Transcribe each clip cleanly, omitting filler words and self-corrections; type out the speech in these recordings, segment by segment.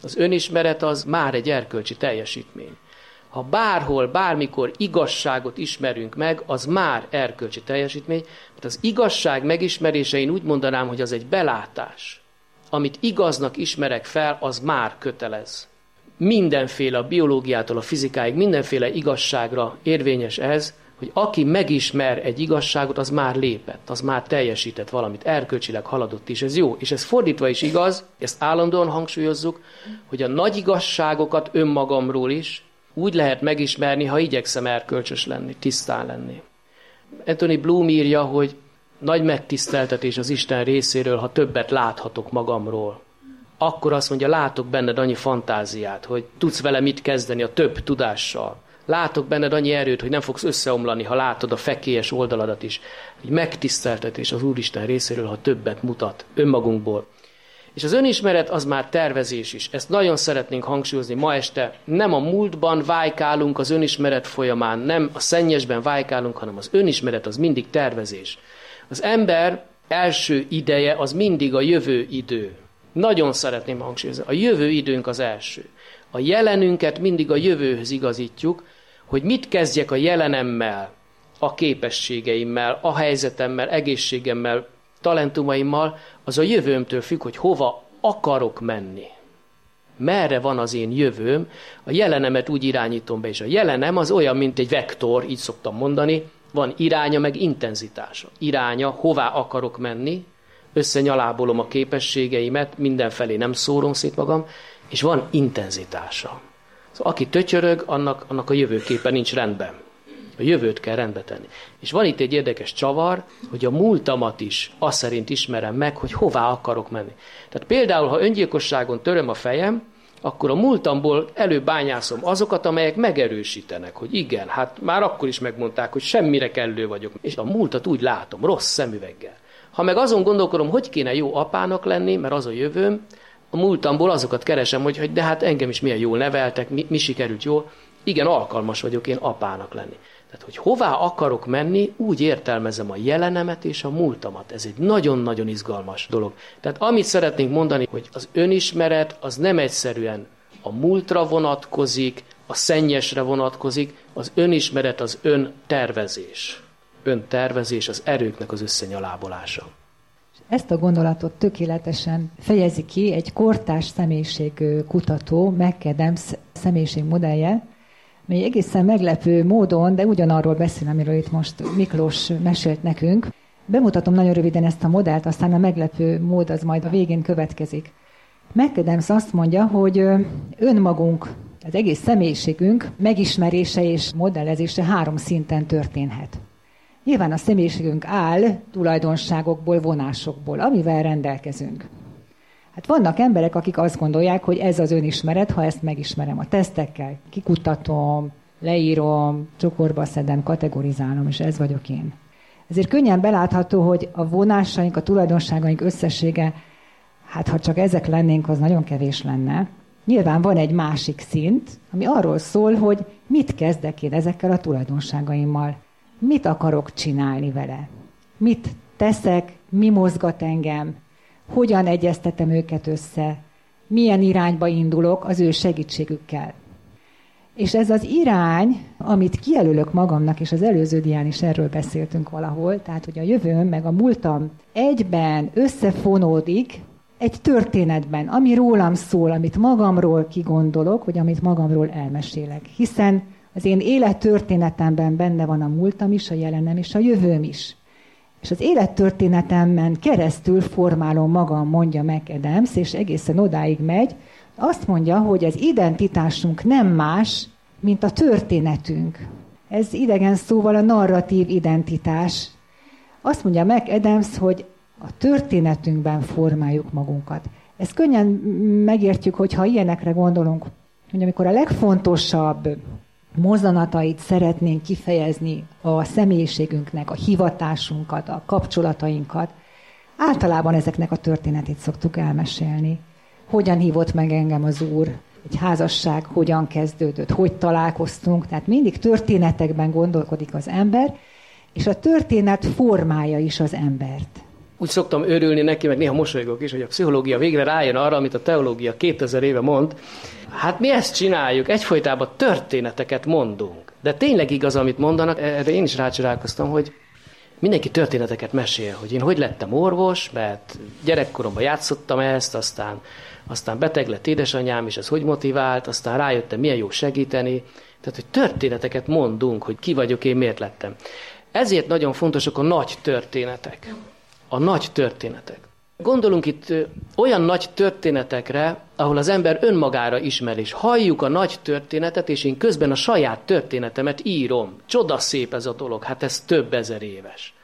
Az önismeret az már egy erkölcsi teljesítmény. Ha bárhol, bármikor igazságot ismerünk meg, az már erkölcsi teljesítmény, mert az igazság megismerése, én úgy mondanám, hogy az egy belátás. Amit igaznak ismerek fel, az már kötelez. Mindenféle, a biológiától a fizikáig, mindenféle igazságra érvényes ez, hogy aki megismer egy igazságot, az már lépett, az már teljesített valamit, erkölcsileg haladott is, ez jó. És ez fordítva is igaz, ezt állandóan hangsúlyozzuk, hogy a nagy igazságokat önmagamról is úgy lehet megismerni, ha igyekszem erkölcsös lenni, tisztán lenni. Anthony Bloom írja, hogy nagy megtiszteltetés az Isten részéről, ha többet láthatok magamról. Akkor azt mondja, látok benned annyi fantáziát, hogy tudsz vele mit kezdeni a több tudással. Látok benned annyi erőt, hogy nem fogsz összeomlani, ha látod a fekélyes oldaladat is. Egy megtiszteltetés az Úristen részéről, ha többet mutat önmagunkból. És az önismeret az már tervezés is. Ezt nagyon szeretnénk hangsúlyozni ma este. Nem a múltban vájkálunk az önismeret folyamán, nem a szennyesben vájkálunk, hanem az önismeret az mindig tervezés. Az ember első ideje az mindig a jövő idő. Nagyon szeretném hangsúlyozni. A jövő időnk az első. A jelenünket mindig a jövőhöz igazítjuk, hogy mit kezdjek a jelenemmel, a képességeimmel, a helyzetemmel, egészségemmel, talentumaimmal, az a jövőmtől függ, hogy hova akarok menni. Merre van az én jövőm, a jelenemet úgy irányítom be, és a jelenem az olyan, mint egy vektor, így szoktam mondani, van iránya meg intenzitása. Iránya, hová akarok menni, összenyalábolom a képességeimet, mindenfelé nem szórom szét magam, és van intenzitása. Szóval aki tötyörög, annak a jövőképe nincs rendben. A jövőt kell rendbe tenni. És van itt egy érdekes csavar, hogy a múltamat is azt szerint ismerem meg, hogy hová akarok menni. Tehát például, ha öngyilkosságon töröm a fejem, akkor a múltamból előbányászom azokat, amelyek megerősítenek, hogy igen, hát már akkor is megmondták, hogy semmire kellő vagyok. És a múltat úgy látom, rossz szemüveggel. Ha meg azon gondolkodom, hogy kéne jó apának lenni, mert az a jövőm, a múltamból azokat keresem, hogy de hát engem is milyen jól neveltek, mi sikerült jól. Igen, alkalmas vagyok én apának lenni. Tehát, hogy hová akarok menni, úgy értelmezem a jelenemet és a múltamat. Ez egy nagyon-nagyon izgalmas dolog. Tehát amit szeretnénk mondani, hogy az önismeret az nem egyszerűen a múltra vonatkozik, a szennyesre vonatkozik, az önismeret az öntervezés. Öntervezés az erőknek az összenyalábolása. Ezt a gondolatot tökéletesen fejezi ki egy kortárs személyiségkutató, McAdams személyiségmodellje, mely egészen meglepő módon, de ugyanarról beszél, amiről itt most Miklós mesélt nekünk. Bemutatom nagyon röviden ezt a modellt, aztán a meglepő mód az majd a végén következik. McAdams azt mondja, hogy önmagunk, az egész személyiségünk megismerése és modellezése 3 szinten történhet. Nyilván a személyiségünk áll tulajdonságokból, vonásokból, amivel rendelkezünk. Hát vannak emberek, akik azt gondolják, hogy ez az önismeret, ha ezt megismerem a tesztekkel, kikutatom, leírom, csokorba szedem, kategorizálom, és ez vagyok én. Ezért könnyen belátható, hogy a vonásaink, a tulajdonságaink összessége, hát ha csak ezek lennénk, az nagyon kevés lenne. Nyilván van egy másik szint, ami arról szól, hogy mit kezdek én ezekkel a tulajdonságaimmal. Mit akarok csinálni vele? Mit teszek, mi mozgat engem? Hogyan egyeztetem őket össze? Milyen irányba indulok az ő segítségükkel? És ez az irány, amit kijelölök magamnak, és az előző dián is erről beszéltünk valahol, tehát hogy a jövőm meg a múltam egyben összefonódik egy történetben, ami rólam szól, amit magamról kigondolok, vagy amit magamról elmesélek. Hiszen az én élettörténetemben benne van a múltam is, a jelenem és a jövőm is. És az élettörténetemben keresztül formálom magam, mondja McAdams, és egészen odáig megy. Azt mondja, hogy az identitásunk nem más, mint a történetünk. Ez idegen szóval a narratív identitás. Azt mondja McAdams, hogy a történetünkben formáljuk magunkat. Ezt könnyen megértjük, hogyha ilyenekre gondolunk, hogy amikor a legfontosabb mozzanatait szeretnénk kifejezni a személyiségünknek, a hivatásunkat, a kapcsolatainkat, általában ezeknek a történetét szoktuk elmesélni. Hogyan hívott meg engem az Úr, egy házasság hogyan kezdődött, hogy találkoztunk, tehát mindig történetekben gondolkodik az ember, és a történet formálja is az embert. úgy szoktam örülni neki, meg néha mosolygok is, hogy a pszichológia végre rájön arra, amit a teológia 2000 éve mond. Hát mi ezt csináljuk, egyfolytában történeteket mondunk. De tényleg igaz, amit mondanak, erre én is rácsodálkoztam, hogy mindenki történeteket mesél, hogy én hogy lettem orvos, mert gyerekkoromban játszottam ezt, aztán beteg lett édesanyám, és ez hogy motivált, aztán rájöttem, milyen jó segíteni. Tehát, hogy történeteket mondunk, hogy ki vagyok én, miért lettem. Ezért nagyon fontosak a nagy történetek. A nagy történetek. Gondolunk itt olyan nagy történetekre, ahol az ember önmagára ismer, és halljuk a nagy történetet, és én közben a saját történetemet írom. Csodaszép ez a dolog, hát ez több ezer éves.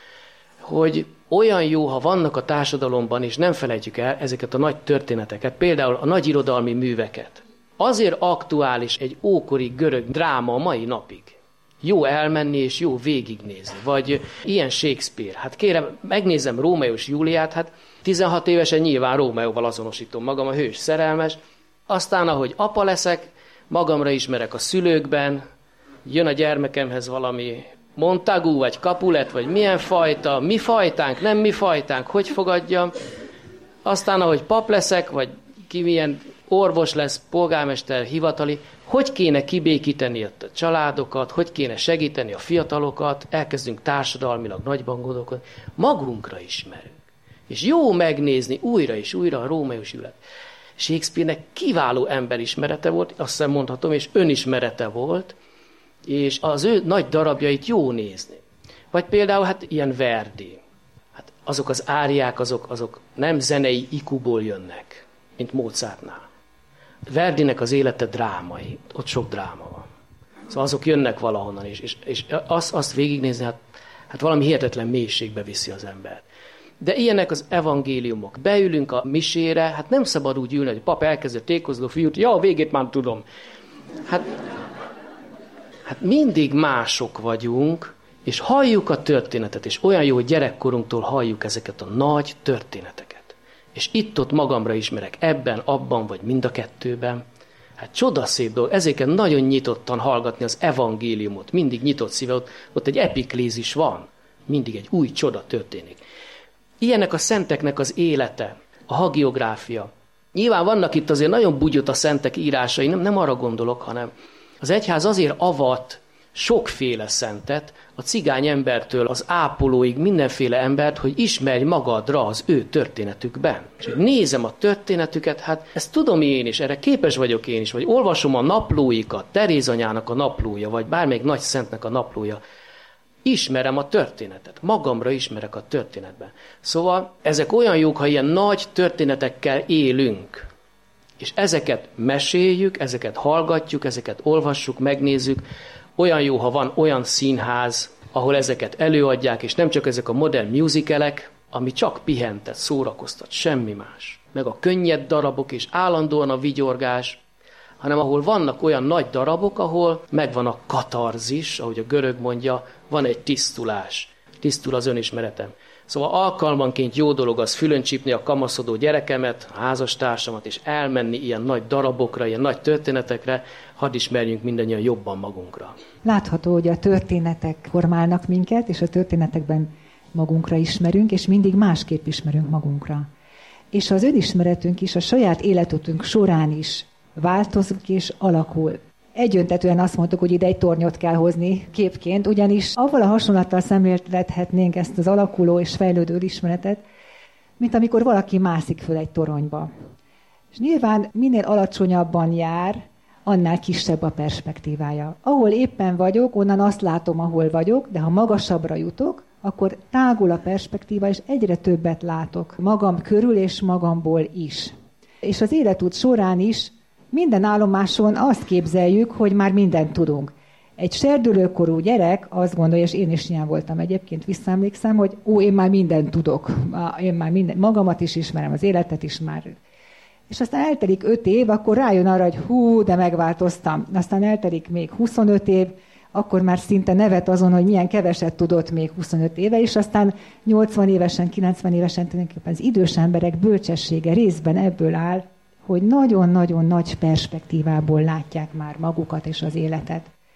Hogy olyan jó, ha vannak a társadalomban, és nem felejtjük el ezeket a nagy történeteket, például a nagy irodalmi műveket. Azért aktuális egy ókori görög dráma a mai napig. Jó elmenni és jó végignézni. Vagy ilyen Shakespeare. Hát kérem, megnézem Rómeó és Júliát, hát 16 évesen nyilván Rómeóval azonosítom magam, a hős szerelmes. Aztán, ahogy apa leszek, magamra ismerek a szülőkben, jön a gyermekemhez valami Montagu, vagy Capulet, vagy milyen fajta, mi fajtánk, nem mi fajtánk, hogy fogadjam. Aztán, ahogy pap leszek, vagy ki milyen orvos lesz, polgármester, hivatali, hogy kéne kibékíteni a családokat, hogy kéne segíteni a fiatalokat, elkezdünk társadalmilag nagyban gondolkodni, magunkra ismerünk. És jó megnézni újra és újra a Rómeó és Júliát. Shakespeare-nek kiváló emberismerete volt, azt hiszem mondhatom, és önismerete volt, és az ő nagy darabjait jó nézni. Vagy például hát ilyen Verdi. Hát azok az áriák, azok nem zenei ikuból jönnek, mint Mozartnál. Verdinek az élete drámai, ott sok dráma van. Szóval azok jönnek valahonnan, és azt végignézni, hát valami hihetetlen mélységbe viszi az embert. De ilyenek az evangéliumok. Beülünk a misére, hát nem szabad úgy ülni, hogy pap elkezdett tékozló fiút, ja, a végét már tudom. Hát mindig mások vagyunk, és halljuk a történetet, és olyan jó, hogy gyerekkorunktól halljuk ezeket a nagy történeteket. És itt-ott magamra ismerek, ebben, abban, vagy mind a kettőben. Hát csodaszép dolog, ezért kell nagyon nyitottan hallgatni az evangéliumot, mindig nyitott szíve, ott egy epiklézis van, mindig egy új csoda történik. Ilyenek a szenteknek az élete, a hagiográfia. Nyilván vannak itt azért nagyon bugyott a szentek írásai, nem arra gondolok, hanem az egyház azért avat sokféle szentet, a cigány embertől az ápolóig mindenféle embert, hogy ismerj magadra az ő történetükben. És nézem a történetüket, hát ezt tudom én is, erre képes vagyok én is, vagy olvasom a naplóikat, Teréz anyának a naplója, vagy bármelyik nagy szentnek a naplója. Ismerem a történetet, magamra ismerek a történetben. Szóval ezek olyan jók, ha ilyen nagy történetekkel élünk, és ezeket meséljük, ezeket hallgatjuk, ezeket olvassuk, megnézzük. Olyan jó, ha van olyan színház, ahol ezeket előadják, és nem csak ezek a modern musicalek, ami csak pihentet, szórakoztat, semmi más. Meg a könnyed darabok, és állandóan a vigyorgás, hanem ahol vannak olyan nagy darabok, ahol megvan a katarzis, ahogy a görög mondja, van egy tisztulás. Tisztul az önismeretem. Szóval alkalmanként jó dolog az fülön csípni a kamaszodó gyerekemet, a házastársamat, és elmenni ilyen nagy darabokra, ilyen nagy történetekre, hadd ismerjünk mindannyian jobban magunkra. Látható, hogy a történetek formálnak minket, és a történetekben magunkra ismerünk, és mindig másképp ismerünk magunkra. És az önismeretünk is a saját életutunk során is változik és alakul. Egyöntetően azt mondtuk, hogy ide egy tornyot kell hozni képként, ugyanis avval a hasonlattal szemléltethetnénk ezt az alakuló és fejlődő ismeretet, mint amikor valaki mászik föl egy toronyba. És nyilván minél alacsonyabban jár, annál kisebb a perspektívája. Ahol éppen vagyok, onnan azt látom, ahol vagyok, de ha magasabbra jutok, akkor tágul a perspektíva, és egyre többet látok magam körül és magamból is. És az életút során is minden állomáson azt képzeljük, hogy már mindent tudunk. Egy serdülőkorú gyerek azt gondolja, és én is ilyen voltam egyébként, visszaemlékszem, hogy én már mindent tudok. Én már magamat is ismerem, az életet is már. És aztán eltelik 5 év, akkor rájön arra, hogy de megváltoztam. Aztán eltelik még 25 év, akkor már szinte nevet azon, hogy milyen keveset tudott még 25 éve, és aztán 80 évesen, 90 évesen tulajdonképpen az idős emberek bölcsessége részben ebből áll, hogy nagyon-nagyon nagy perspektívából látják már magukat és az életet.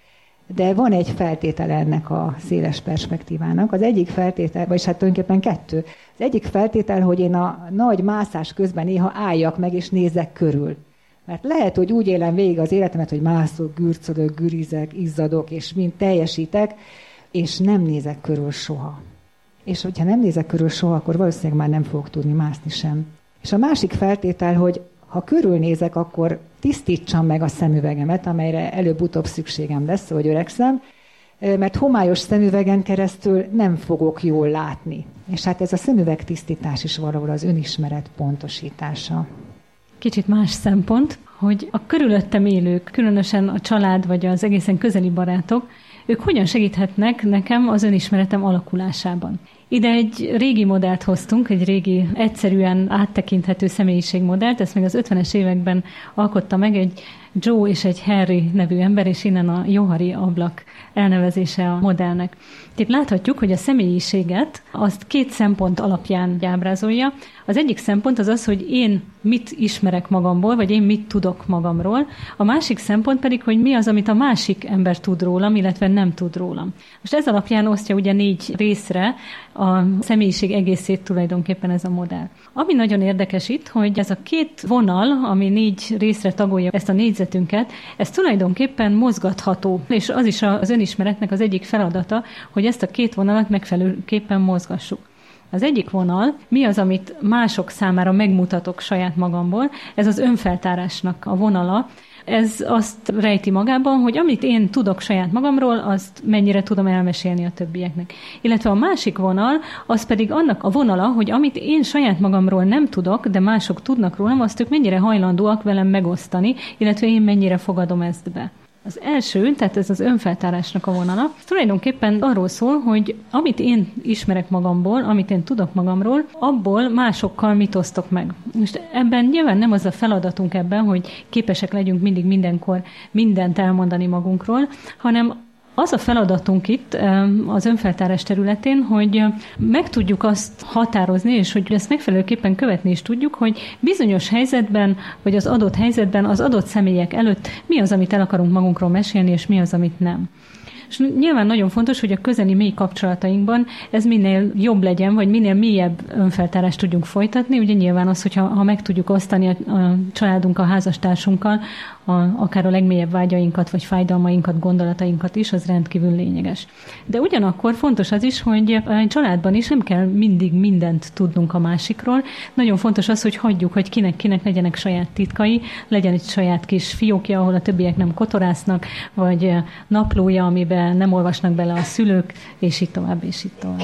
De van egy feltétele ennek a széles perspektívának. Az egyik feltétel, vagyis hát tulajdonképpen kettő. Az egyik feltétel, hogy én a nagy mászás közben néha álljak meg és nézzek körül. Mert lehet, hogy úgy élem végig az életemet, hogy mászok, gürcölök, gürizek, izzadok, és mind teljesítek, és nem nézek körül soha. És hogyha nem nézek körül soha, akkor valószínűleg már nem fogok tudni mászni sem. És a másik feltétel, hogy ha körülnézek, akkor tisztítsam meg a szemüvegemet, amelyre előbb-utóbb szükségem lesz, hogy öregszem, mert homályos szemüvegen keresztül nem fogok jól látni. És hát ez a szemüveg tisztítás is valahol az önismeret pontosítása. Kicsit más szempont, hogy a körülöttem élők, különösen a család vagy az egészen közeli barátok, ők hogyan segíthetnek nekem az önismeretem alakulásában. Ide egy régi modellt hoztunk, egy régi, egyszerűen áttekinthető személyiségmodellt, ezt még az 50-es években alkotta meg egy Joe és egy Harry nevű ember, és innen a Johari ablak elnevezése a modellnek. Itt láthatjuk, hogy a személyiséget azt két szempont alapján ábrázolja. Az egyik szempont az az, hogy én mit ismerek magamból, vagy én mit tudok magamról. A másik szempont pedig, hogy mi az, amit a másik ember tud rólam, illetve nem tud rólam. Most ez alapján osztja ugye 4 részre a személyiség egészét tulajdonképpen ez a modell. Ami nagyon érdekes itt, hogy ez a 2 vonal, ami 4 részre tagolja ezt a négyzetünket, ez tulajdonképpen mozgatható, és az is az önismeretnek az egyik feladata, hogy ezt a 2 vonalat megfelelőképpen mozgassuk. Az egyik vonal, mi az, amit mások számára megmutatok saját magamból, ez az önfeltárásnak a vonala. Ez azt rejti magában, hogy amit én tudok saját magamról, azt mennyire tudom elmesélni a többieknek. Illetve a másik vonal, az pedig annak a vonala, hogy amit én saját magamról nem tudok, de mások tudnak rólam, azt ők mennyire hajlandóak velem megosztani, illetve én mennyire fogadom ezt be. Az első, tehát ez az önfeltárásnak a vonala, tulajdonképpen arról szól, hogy amit én ismerek magamból, amit én tudok magamról, abból másokkal mit osztok meg. Most ebben nyilván nem az a feladatunk ebben, hogy képesek legyünk mindig mindenkor mindent elmondani magunkról, hanem az a feladatunk itt az önfeltárás területén, hogy meg tudjuk azt határozni, és hogy ezt megfelelőképpen követni is tudjuk, hogy bizonyos helyzetben, vagy az adott helyzetben, az adott személyek előtt mi az, amit el akarunk magunkról mesélni, és mi az, amit nem. És nyilván nagyon fontos, hogy a közeli mély kapcsolatainkban ez minél jobb legyen, vagy minél mélyebb önfeltárást tudjunk folytatni. Ugye nyilván az, hogyha meg tudjuk osztani a családunkkal, a házastársunkkal, akár a legmélyebb vágyainkat, vagy fájdalmainkat, gondolatainkat is, az rendkívül lényeges. De ugyanakkor fontos az is, hogy a családban is nem kell mindig mindent tudnunk a másikról. Nagyon fontos az, hogy hagyjuk, hogy kinek legyenek saját titkai, legyen egy saját kis fiókja, ahol a többiek nem kotorásznak, vagy naplója, amiben nem olvasnak bele a szülők, és így tovább, és így tovább.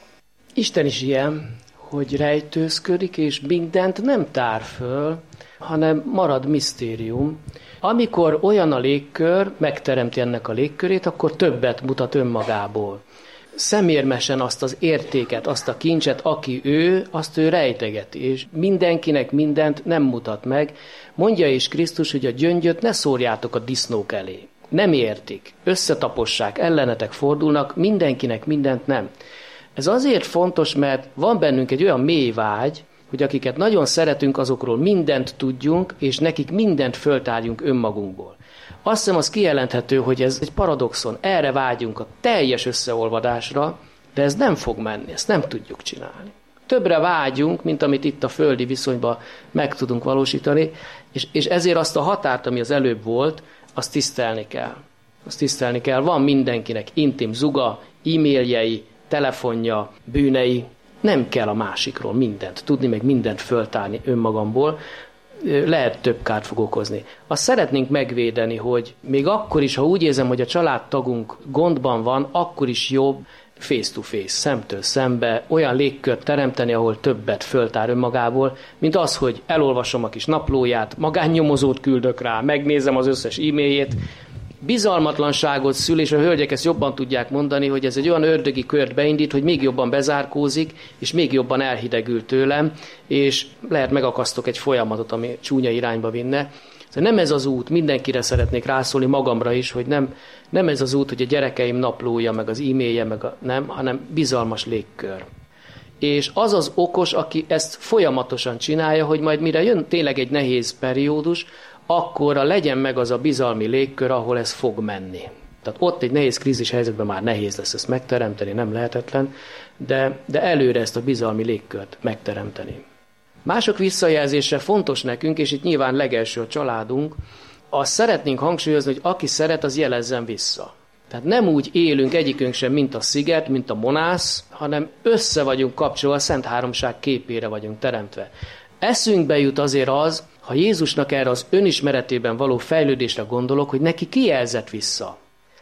Isten is ilyen, hogy rejtőzködik, és mindent nem tár föl, hanem marad misztérium. Amikor olyan a légkör, megteremti ennek a légkörét, akkor többet mutat önmagából. Szemérmesen azt az értéket, azt a kincset, aki ő, azt ő rejtegeti, és mindenkinek mindent nem mutat meg. Mondja is Krisztus, hogy a gyöngyöt ne szórjátok a disznók elé. Nem értik, összetapossák, ellenetek fordulnak, mindenkinek mindent nem. Ez azért fontos, mert van bennünk egy olyan mély vágy, hogy akiket nagyon szeretünk, azokról mindent tudjunk, és nekik mindent föltárjunk önmagunkból. Azt hiszem, az kijelenthető, hogy ez egy paradoxon. Erre vágyunk, a teljes összeolvadásra, de ez nem fog menni, ezt nem tudjuk csinálni. Többre vágyunk, mint amit itt a földi viszonyban meg tudunk valósítani, és ezért azt a határt, ami az előbb volt, azt tisztelni kell. Azt tisztelni kell. Van mindenkinek intim zuga, e-mailjei, telefonja, bűnei. Nem kell a másikról mindent tudni, meg mindent föltárni önmagamból. Lehet több kárt fog okozni. Azt szeretnénk megvédeni, hogy még akkor is, ha úgy érzem, hogy a családtagunk gondban van, akkor is jobb face-to-face, szemtől szembe olyan légkört teremteni, ahol többet föltár önmagából, mint az, hogy elolvasom a kis naplóját, magánnyomozót küldök rá, megnézem az összes e-mailjét. Bizalmatlanságot szül, és a hölgyek ezt jobban tudják mondani, hogy ez egy olyan ördögi kört beindít, hogy még jobban bezárkózik, és még jobban elhidegül tőlem, és lehet megakasztok egy folyamatot, ami csúnya irányba vinne. Nem ez az út, mindenkire szeretnék rászólni, magamra is, hogy nem ez az út, hogy a gyerekeim naplója, meg az e-mailje, nem, hanem bizalmas légkör. És az az okos, aki ezt folyamatosan csinálja, hogy majd mire jön tényleg egy nehéz periódus, akkorra legyen meg az a bizalmi légkör, ahol ez fog menni. Tehát ott egy nehéz krízis helyzetben már nehéz lesz ezt megteremteni, nem lehetetlen, de előre ezt a bizalmi légkört megteremteni. Mások visszajelzése fontos nekünk, és itt nyilván legelső a családunk, azt szeretnénk hangsúlyozni, hogy aki szeret, az jelezzen vissza. Tehát nem úgy élünk egyikünk sem, mint a sziget, mint a monász, hanem össze vagyunk kapcsolva, a Szent Háromság képére vagyunk teremtve. Eszünkbe jut azért az, ha Jézusnak erre az önismeretében való fejlődésre gondolok, hogy neki ki jelzett vissza.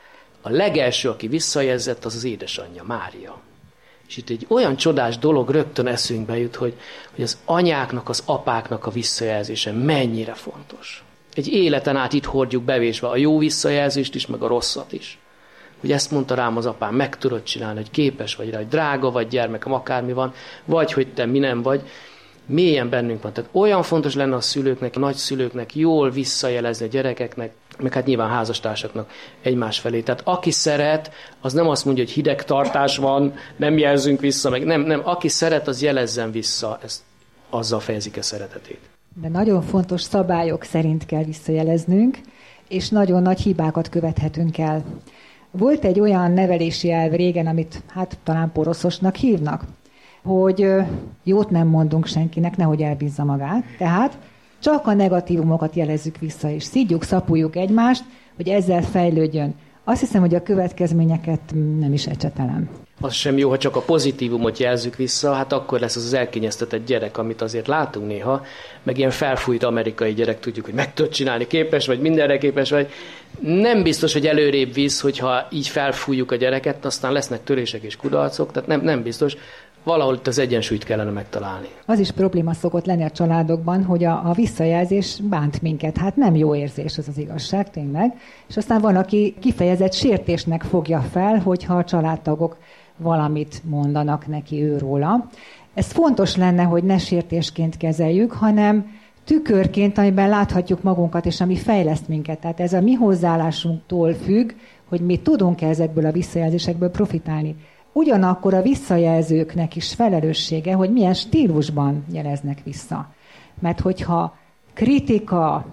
A legelső, aki visszajelzett, az az édesanyja, Mária. És itt egy olyan csodás dolog rögtön eszünkbe jut, hogy az anyáknak, az apáknak a visszajelzése mennyire fontos. Egy életen át itt hordjuk bevésve a jó visszajelzést is, meg a rosszat is. Hogy ezt mondta rám az apám, meg tudod csinálni, hogy képes vagy rá, hogy drága vagy gyermekem, akármi van, vagy hogy te mi nem vagy. Mélyen bennünk van. Tehát olyan fontos lenne a szülőknek, a nagyszülőknek jól visszajelezni a gyerekeknek, meg hát nyilván házastársaknak egymás felé. Tehát aki szeret, az nem azt mondja, hogy hideg tartás van, nem jelzünk vissza, meg nem. Aki szeret, az jelezzen vissza, ezt azzal fejezik ki a szeretetét. De nagyon fontos szabályok szerint kell visszajeleznünk, és nagyon nagy hibákat követhetünk el. Volt egy olyan nevelési elv régen, amit hát talán poroszosnak hívnak, hogy jót nem mondunk senkinek, nehogy elbízza magát. Tehát csak a negatívumokat jelezzük vissza, és szidjuk, szapuljuk egymást, hogy ezzel fejlődjön. Azt hiszem, hogy a következményeket nem is ecsetelem. Az sem jó, ha csak a pozitívumot jelzzük vissza, hát akkor lesz az elkényeztetett gyerek, amit azért látunk néha, meg ilyen felfújt amerikai gyerek, tudjuk, hogy meg tud csinálni, képes vagy, mindenre képes vagy. Nem biztos, hogy előrébb visz, hogyha így felfújjuk a gyereket, aztán lesznek törések és kudarcok, tehát nem biztos. Valahol itt az egyensúlyt kellene megtalálni. Az is probléma szokott lenni a családokban, hogy a visszajelzés bánt minket. Hát nem jó érzés, az az igazság, tényleg. És aztán van, aki kifejezett sértésnek fogja fel, hogyha a családtagok valamit mondanak neki őróla. Ez fontos lenne, hogy ne sértésként kezeljük, hanem tükörként, amiben láthatjuk magunkat, és ami fejleszt minket. Tehát ez a mi hozzáállásunktól függ, hogy mi tudunk-e ezekből a visszajelzésekből profitálni. Ugyanakkor a visszajelzőknek is felelőssége, hogy milyen stílusban jeleznek vissza. Mert hogyha kritika,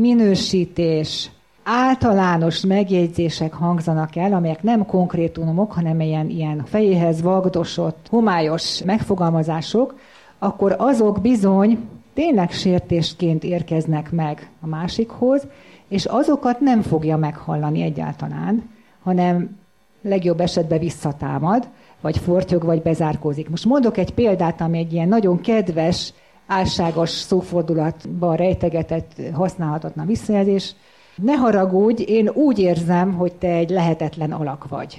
minősítés, általános megjegyzések hangzanak el, amelyek nem konkrétumok, hanem ilyen fejéhez vagdosott, homályos megfogalmazások, akkor azok bizony tényleg sértésként érkeznek meg a másikhoz, és azokat nem fogja meghallani egyáltalán, hanem legjobb esetben visszatámad, vagy fortyog, vagy bezárkózik. Most mondok egy példát, ami egy ilyen nagyon kedves, álságos szófordulatban rejtegetett, használhatatlan visszajelzés. Ne haragudj, én úgy érzem, hogy te egy lehetetlen alak vagy.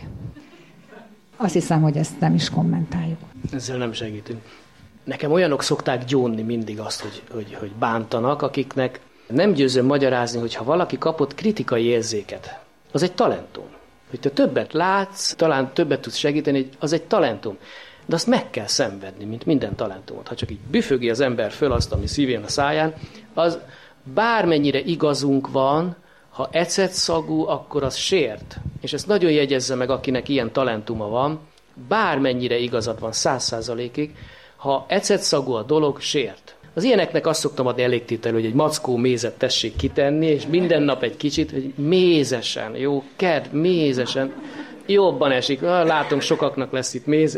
Azt hiszem, hogy ezt nem is kommentáljuk. Ezzel nem segítünk. Nekem olyanok szokták gyónni mindig azt, hogy bántanak, akiknek nem győzöm magyarázni, hogy ha valaki kapott kritikai érzéket, az egy talentum. Hogy te többet látsz, talán többet tudsz segíteni, az egy talentum. De azt meg kell szenvedni, mint minden talentumot. Ha csak így büfögi az ember föl azt, ami szívén a száján, az bármennyire igazunk van, ha ecetszagú, akkor az sért. És ezt nagyon jegyezze meg, akinek ilyen talentuma van, bármennyire igazad van 100%-ig, ha ecetszagú a dolog, sért. Az ilyeneknek azt szoktam adni elégtételő, hogy egy mackó mézet tessék kitenni, és minden nap egy kicsit, hogy mézesen, jó, mézesen, jobban esik. Látom, sokaknak lesz itt méz.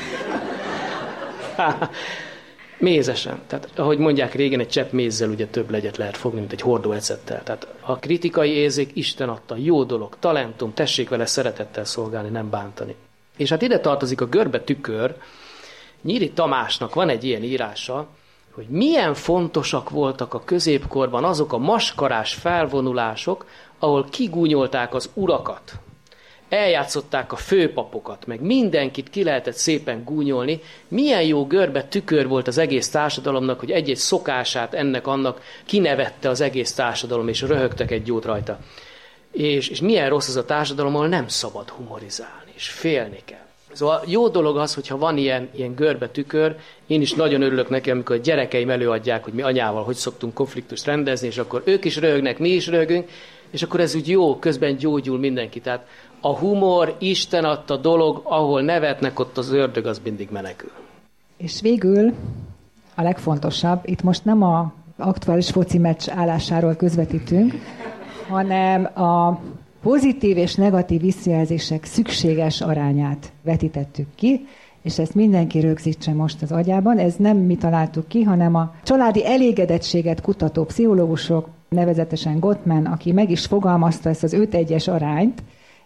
Mézesen. Tehát, ahogy mondják régen, egy csepp mézzel ugye több legyet lehet fogni, mint egy hordó ecettel. Tehát a kritikai érzék Isten adta, jó dolog, talentum, tessék vele szeretettel szolgálni, nem bántani. És hát ide tartozik a görbe tükör. Nyíri Tamásnak van egy ilyen írása, hogy milyen fontosak voltak a középkorban azok a maskarás felvonulások, ahol kigúnyolták az urakat, eljátszották a főpapokat, meg mindenkit ki lehetett szépen gúnyolni. Milyen jó görbe tükör volt az egész társadalomnak, hogy egy-egy szokását ennek-annak kinevette az egész társadalom, és röhögtek egy jót rajta. És milyen rossz az a társadalom, ahol nem szabad humorizálni, és félni kell. Szóval jó dolog az, hogyha van ilyen görbe tükör, én is nagyon örülök neki, amikor a gyerekeim előadják, hogy mi anyával hogy szoktunk konfliktust rendezni, és akkor ők is röhögnek, mi is röhögünk, és akkor ez úgy jó, közben gyógyul mindenki. Tehát a humor, Isten adta dolog, ahol nevetnek, ott az ördög az mindig menekül. És végül a legfontosabb, itt most nem az aktuális foci meccs állásáról közvetítünk, hanem a pozitív és negatív visszajelzések szükséges arányát vetítettük ki, és ezt mindenki rögzítse most az agyában. Ez nem mi találtuk ki, hanem a családi elégedettséget kutató pszichológusok, nevezetesen Gottman, aki meg is fogalmazta ezt az 5-1-es arányt,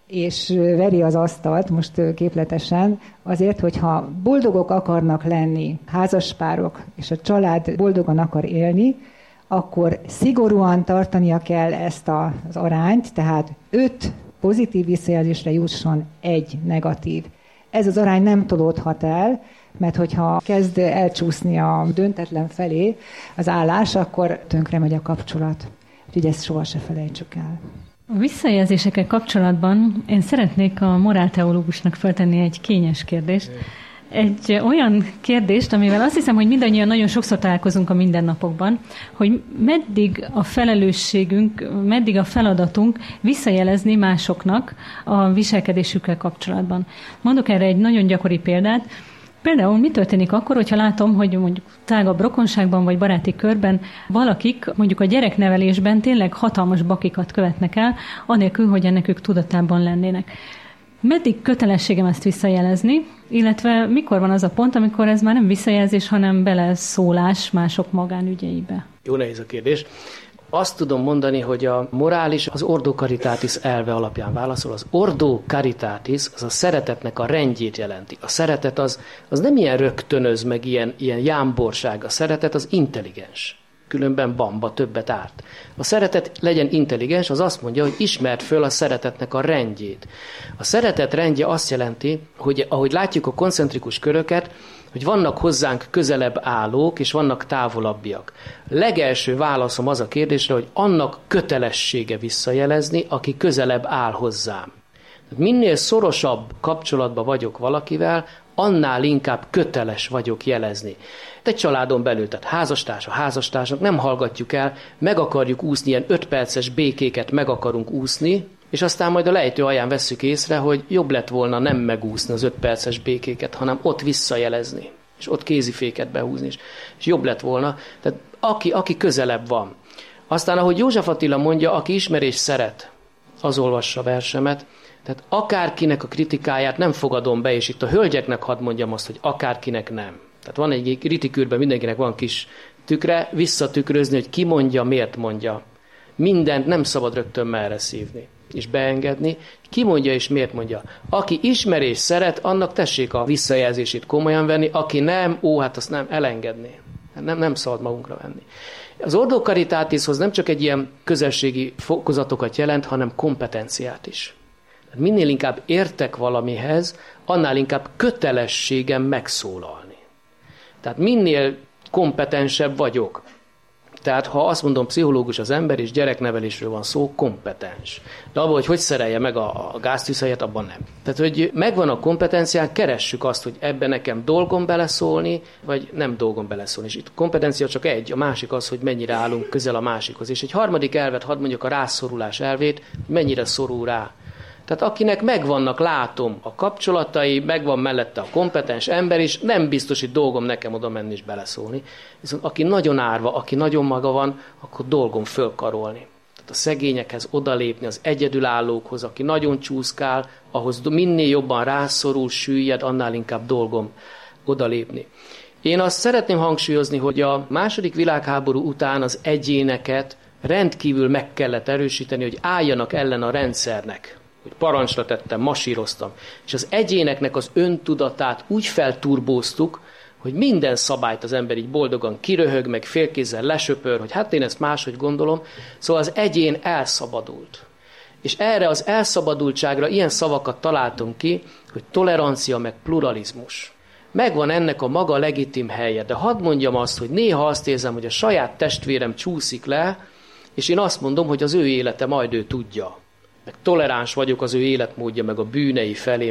és veri az asztalt most képletesen, azért, hogyha boldogok akarnak lenni házaspárok, és a család boldogan akar élni, akkor szigorúan tartania kell ezt az arányt, tehát 5 pozitív visszajelzésre jusson 1 negatív. Ez az arány nem tolódhat el, mert hogyha kezd elcsúszni a döntetlen felé az állás, akkor tönkre megy a kapcsolat. Úgyhogy ezt soha se felejtsük el. A visszajelzésekkel kapcsolatban én szeretnék a morálteológusnak feltenni egy kényes kérdést. Egy olyan kérdést, amivel azt hiszem, hogy mindannyian nagyon sokszor találkozunk a mindennapokban, hogy meddig a felelősségünk, meddig a feladatunk visszajelezni másoknak a viselkedésükkel kapcsolatban. Mondok erre egy nagyon gyakori példát. Például mi történik akkor, hogyha látom, hogy mondjuk tágabb rokonságban vagy baráti körben valakik mondjuk a gyereknevelésben tényleg hatalmas bakikat követnek el, anélkül, hogy ennek ők tudatában lennének. Meddig kötelességem ezt visszajelezni, illetve mikor van az a pont, amikor ez már nem visszajelzés, hanem beleszólás mások magánügyeibe? Jó nehéz a kérdés. Azt tudom mondani, hogy a morális az ordo caritatis elve alapján válaszol. Az ordo caritatis az a szeretetnek a rendjét jelenti. A szeretet az nem ilyen rögtönöz, meg ilyen jámborság. A szeretet az intelligens. Különben bamba, többet árt. A szeretet legyen intelligens, az azt mondja, hogy ismerd föl a szeretetnek a rendjét. A szeretet rendje azt jelenti, hogy ahogy látjuk a koncentrikus köröket, hogy vannak hozzánk közelebb állók, és vannak távolabbiak. Legelső válaszom az a kérdésre, hogy annak kötelessége visszajelezni, aki közelebb áll hozzám. Minél szorosabb kapcsolatban vagyok valakivel, annál inkább köteles vagyok jelezni. Egy családon belül, tehát házastársnak nem hallgatjuk el, meg akarjuk úszni, ilyen 5 perces békéket meg akarunk úszni, és aztán majd a lejtő alján vesszük észre, hogy jobb lett volna nem megúszni az 5 perces békéket, hanem ott visszajelezni, és ott kéziféket behúzni, és jobb lett volna. Tehát aki közelebb van. Aztán, ahogy József Attila mondja, aki ismer és szeret, az olvassa versemet. Tehát akárkinek a kritikáját nem fogadom be, és itt a hölgyeknek hadd mondjam azt, hogy akárkinek nem. Tehát van egy ritikűrben, mindenkinek van kis tükre, visszatükrözni, hogy ki mondja, miért mondja. Mindent nem szabad rögtön merre szívni, és beengedni. Ki mondja és miért mondja. Aki ismer és szeret, annak tessék a visszajelzését komolyan venni, aki nem, hát azt nem elengedni. Nem szabad magunkra venni. Az ordo caritatishoz nem csak egy ilyen közösségi fokozatokat jelent, hanem kompetenciát is. Minél inkább értek valamihez, annál inkább kötelességem megszólalni. Tehát minél kompetensebb vagyok. Tehát ha azt mondom, pszichológus az ember, és gyereknevelésről van szó, kompetens. De abban, hogy szerelje meg a gáztűzhelyet, abban nem. Tehát, hogy megvan a kompetencián, keressük azt, hogy ebben nekem dolgom beleszólni, vagy nem dolgom beleszólni. És itt a kompetencia csak egy, a másik az, hogy mennyire állunk közel a másikhoz. És egy harmadik elvet, hadd mondjuk a rászorulás elvét, mennyire szorul rá. Tehát akinek megvannak, látom a kapcsolatai, megvan mellette a kompetens ember is, nem biztos, hogy dolgom nekem oda menni és beleszólni. Viszont aki nagyon árva, aki nagyon maga van, akkor dolgom fölkarolni. Tehát a szegényekhez odalépni, az egyedülállókhoz, aki nagyon csúszkál, ahhoz minél jobban rászorul, süllyed, annál inkább dolgom odalépni. Én azt szeretném hangsúlyozni, hogy a II. Világháború után az egyéneket rendkívül meg kellett erősíteni, hogy álljanak ellen a rendszernek. Hogy parancsra tettem, masíroztam. És az egyéneknek az öntudatát úgy felturbóztuk, hogy minden szabályt az ember így boldogan kiröhög, meg félkézzel lesöpör, hogy hát én ezt máshogy gondolom. Szóval az egyén elszabadult. És erre az elszabadultságra ilyen szavakat találtunk ki, hogy tolerancia meg pluralizmus. Megvan ennek a maga legitim helye, de hadd mondjam azt, hogy néha azt érzem, hogy a saját testvérem csúszik le, és én azt mondom, hogy az ő élete majd ő tudja. Meg toleráns vagyok az ő életmódja, meg a bűnei felé,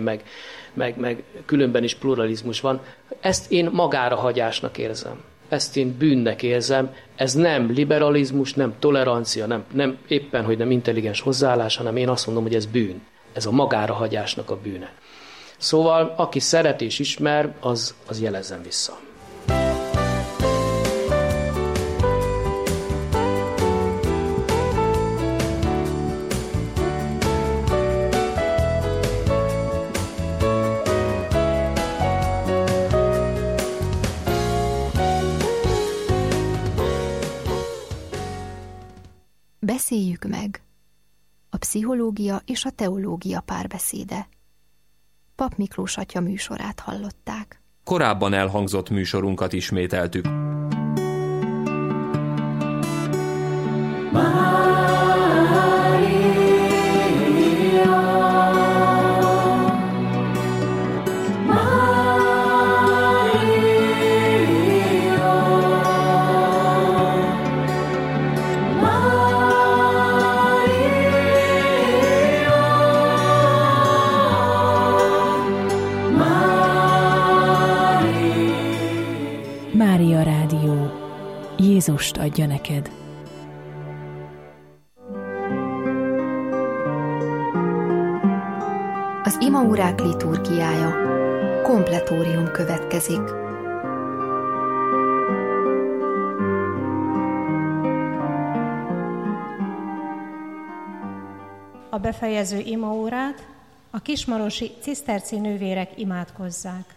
meg különben is pluralizmus van. Ezt én magára hagyásnak érzem. Ezt én bűnnek érzem. Ez nem liberalizmus, nem tolerancia, nem éppen, hogy nem intelligens hozzáállás, hanem én azt mondom, hogy ez bűn. Ez a magára hagyásnak a bűne. Szóval, aki szeret és ismer, az jelezzen vissza. Beszéljük meg. A pszichológia és a teológia párbeszéde. Pap Miklós atya műsorát hallották. Korábban elhangzott műsorunkat ismételtük. Mária Rádió. Jézust adja neked. Az imaórák liturgiája. Kompletórium következik. A befejező imaórát a kismarosi ciszterci nővérek imádkozzák.